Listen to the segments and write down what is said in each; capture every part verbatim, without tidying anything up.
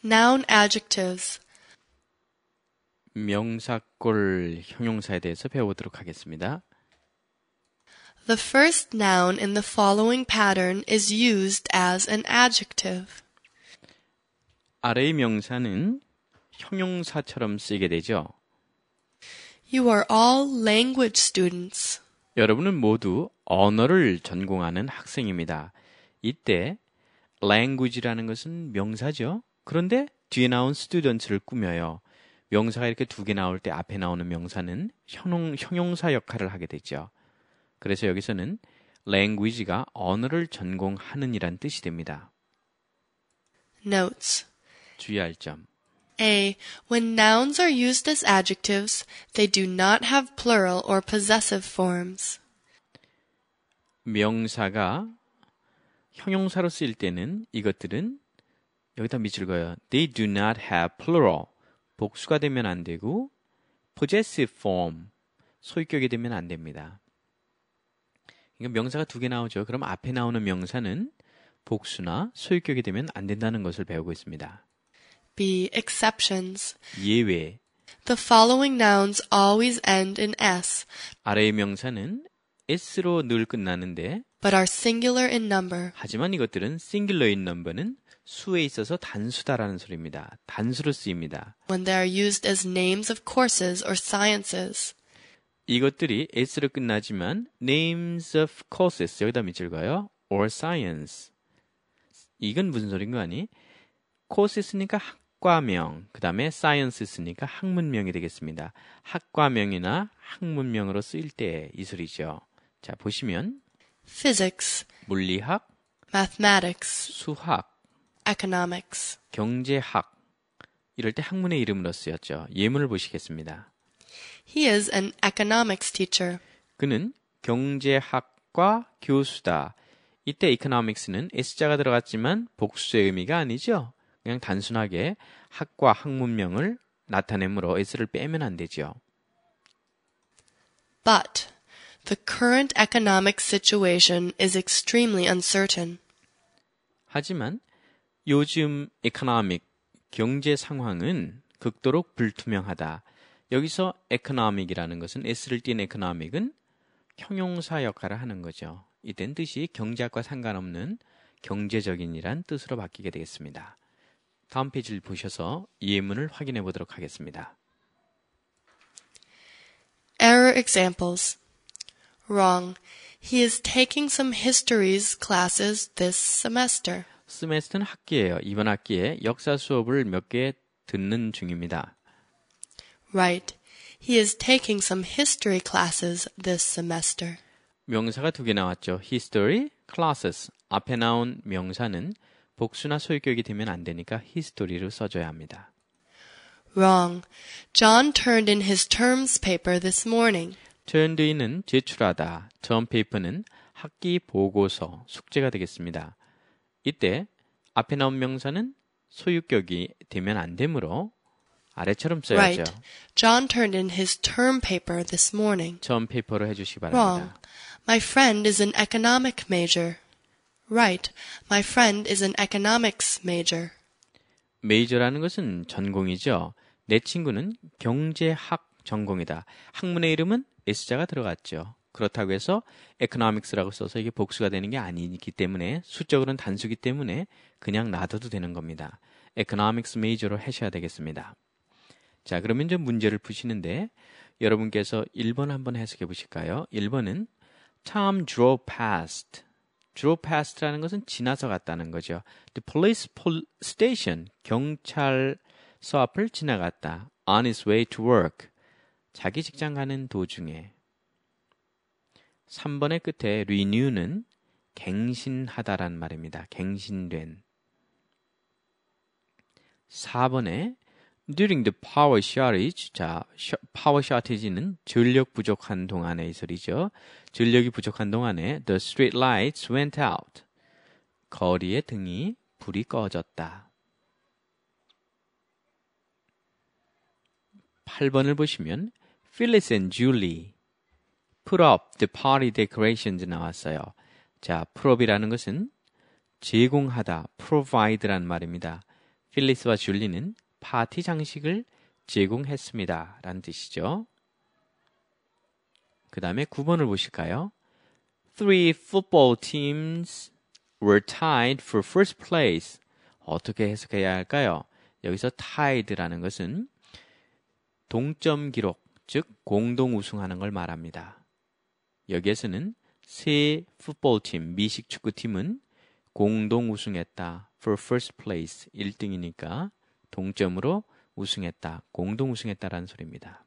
Noun adjectives. 명사꼴 형용사에 대해서 배워보도록 하겠습니다. The first noun in the following pattern is used as an adjective. 아래의 명사는 형용사처럼 쓰이게 되죠. You are all language students. 여러분은 모두 언어를 전공하는 학생입니다. 이때 language라는 것은 명사죠. 그런데 뒤에 나온 students를 꾸며요. 명사가 이렇게 두 개 나올 때 앞에 나오는 명사는 형용, 형용사 역할을 하게 되죠. 그래서 여기서는 language가 언어를 전공하는 이란 뜻이 됩니다. Notes. 주의할 점. A. When nouns are used as adjectives, they do not have plural or possessive forms. 명사가 형용사로 쓰일 때는 이것들은 여기다 밑줄 그어요. They do not have plural. 복수가 되면 안 되고 possessive form. 소유격이 되면 안 됩니다. 그러니까 명사가 두 개 나오죠. 그럼 앞에 나오는 명사는 복수나 소유격이 되면 안 된다는 것을 배우고 있습니다. B. Exceptions. 예외. The following nouns always end in s, 아래의 명사는 s로 늘 끝나는데 but are singular in number. 하지만 이것들은 singular in number는 수에 있어서 단수다라는 소리입니다. 단수로 쓰입니다. When they are used as names of courses or sciences. 이것들이 s로 끝나지만 names of courses 여기다 밑줄 그어요. or science. 이건 무슨 소린가 하니? course 쓰니까 학과명, 그 다음에 science 쓰니까 학문명이 되겠습니다. 학과명이나 학문명으로 쓰일 때 이 소리죠. 자, 보시면 Physics, 물리학, mathematics, 수학, economics. 경제학 이럴 때 학문의 이름으로 쓰였죠. 예문을 보시겠습니다. He is an economics teacher. 그는 경제학과 교수다. 이때 economics는 s자가 들어갔지만 복수의 의미가 아니죠. 그냥 단순하게 학과 학문명을 나타내므로 s를 빼면 안 되죠. But the current economic situation is extremely uncertain. 하지만 요즘 economic, 경제 상황은 극도로 불투명하다. 여기서 economic이라는 것은 s를 띈 economic은 형용사 역할을 하는 거죠. 이땐 뜻이 경제학과 상관없는 경제적인이란 뜻으로 바뀌게 되겠습니다. 다음 페이지를 보셔서 예문을 확인해 보도록 하겠습니다. Error examples. Wrong. He is taking some histories classes this semester. 스메스터는 학기예요. 이번 학기에 역사 수업을 몇 개 듣는 중입니다. Right. He is taking some history classes this semester. 명사가 두 개 나왔죠. history, classes. 앞에 나온 명사는 복수나 소유격이 되면 안 되니까 history로 써줘야 합니다. Wrong. John turned in his terms paper this morning. turned in은 제출하다, term paper는 학기 보고서, 숙제가 되겠습니다. 이때 앞에 나온 명사는 소유격이 되면 안 되므로 아래처럼 써야죠. Right. John turned in his term paper this morning. term paper로 해주시기 Wrong. 바랍니다. My friend is an economic major. Right. My friend is an economics major. major라는 것은 전공이죠. 내 친구는 경제학 전공이다. 학문의 이름은 s자가 들어갔죠. 그렇다고 해서 economics라고 써서 이게 복수가 되는 게 아니기 때문에 수적으로는 단수기 때문에 그냥 놔둬도 되는 겁니다. economics major로 하셔야 되겠습니다. 자, 그러면 이제 문제를 푸시는데 여러분께서 일 번 한번 해석해 보실까요? 일 번은 Tom drove past. drove past라는 것은 지나서 갔다는 거죠. The police station, 경찰서 앞을 지나갔다. On his way to work. 자기 직장 가는 도중에. 삼 번의 끝에 renew는 갱신하다란 말입니다. 갱신된. 사 번에 during the power shortage, 자, power shortage는 전력 부족한 동안의 이 소리죠. 전력이 부족한 동안에 the street lights went out. 거리의 등이 불이 꺼졌다. 팔 번을 보시면 Phyllis and Julie put up the party decorations 나왔어요. 자, put up이라는 것은 제공하다, provide란 말입니다. 필리스와 줄리는 파티 장식을 제공했습니다. 라는 뜻이죠. 그 다음에 구 번을 보실까요? Three football teams were tied for first place. 어떻게 해석해야 할까요? 여기서 tied라는 것은 동점 기록, 즉 공동 우승하는 걸 말합니다. 여기에서는 세 풋볼팀, 미식 축구팀은 공동 우승했다. for first place, 일 등이니까 동점으로 우승했다. 공동 우승했다라는 소리입니다.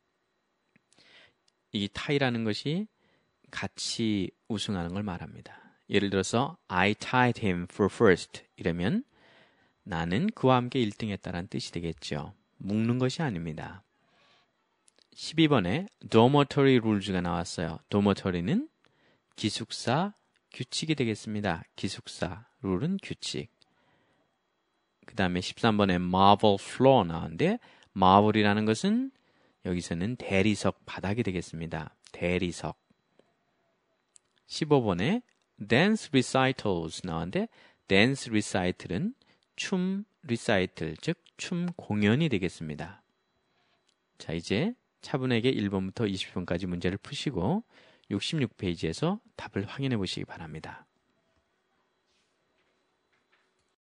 이 타이라는 것이 같이 우승하는 걸 말합니다. 예를 들어서 I tied him for first 이러면 나는 그와 함께 일 등 했다라는 뜻이 되겠죠. 묶는 것이 아닙니다. 십이 번에 dormitory rules가 나왔어요. dormitory는 기숙사 규칙이 되겠습니다. 기숙사, 룰은 규칙. 그 다음에 십삼 번에 marble floor 나왔는데 marble이라는 것은 여기서는 대리석 바닥이 되겠습니다. 대리석. 십오 번에 dance recitals 나왔는데 dance recital은 춤 recital, 즉 춤 공연이 되겠습니다. 자, 이제 차분하게 일 번부터 이십 번까지 문제를 푸시고 육십육 페이지에서 답을 확인해 보시기 바랍니다.